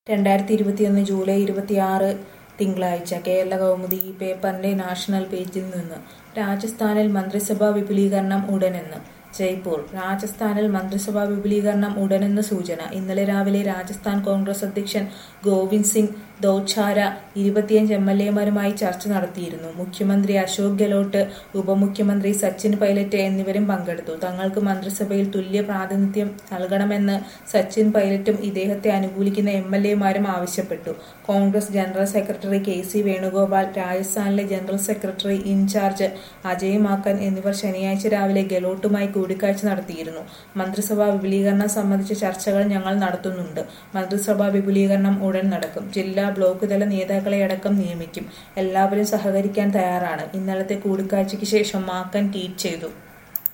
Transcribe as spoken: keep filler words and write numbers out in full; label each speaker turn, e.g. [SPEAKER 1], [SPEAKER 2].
[SPEAKER 1] രണ്ടായിരത്തി ഇരുപത്തിയൊന്ന് ജൂലൈ ഇരുപത്തിയാറ് തിങ്കളാഴ്ച കേരള കൗമുദി ഈ പേപ്പറിന്റെ നാഷണൽ പേജിൽ നിന്ന് രാജസ്ഥാനിൽ മന്ത്രിസഭാ വിപുലീകരണം ഉടനെന്ന് ജയ്പൂർ. രാജസ്ഥാനിൽ മന്ത്രിസഭാ വിപുലീകരണം ഉടനെന്ന് സൂചന. ഇന്നലെ രാവിലെ രാജസ്ഥാൻ കോൺഗ്രസ് അധ്യക്ഷൻ ഗോവിന്ദ് സിംഗ് ദോച്ചാര ഇരുപത്തിയഞ്ച് എം എൽ എമാരുമായി ചർച്ച നടത്തിയിരുന്നു. മുഖ്യമന്ത്രി അശോക് ഗെഹ്ലോട്ട്, ഉപമുഖ്യമന്ത്രി സച്ചിൻ പൈലറ്റ് എന്നിവരും പങ്കെടുത്തു. തങ്ങൾക്ക് മന്ത്രിസഭയിൽ തുല്യ പ്രാതിനിധ്യം നൽകണമെന്ന് സച്ചിൻ പൈലറ്റും ഇദ്ദേഹത്തെ അനുകൂലിക്കുന്ന എം എൽ എമാരും ആവശ്യപ്പെട്ടു. Congress general secretary K C Venugopal, രാജസ്ഥാനിലെ general secretary incharge Ajay Maken എന്നിവർ ശനിയാഴ്ച രാവിലെ ഗെഹ്ലോട്ടുമായി കൂടിക്കാഴ്ച നടത്തിയിരുന്നു. മന്ത്രിസഭാ വിപുലീകരണം സംബന്ധിച്ച ചർച്ചകൾ ഞങ്ങൾ നടത്തുന്നുണ്ട്. മന്ത്രിസഭാ വിപുലീകരണം ഉടൻ നടക്കും. ജില്ലാ ബ്ലോക്ക് തല നേതാക്കളെയടക്കം നിയമിക്കും. എല്ലാവരും സഹകരിക്കാൻ തയ്യാറാണ്. ഇന്നലത്തെ കൂടിക്കാഴ്ചയ്ക്ക് ശേഷം മാക്കൻ ട്വീറ്റ് ചെയ്തു.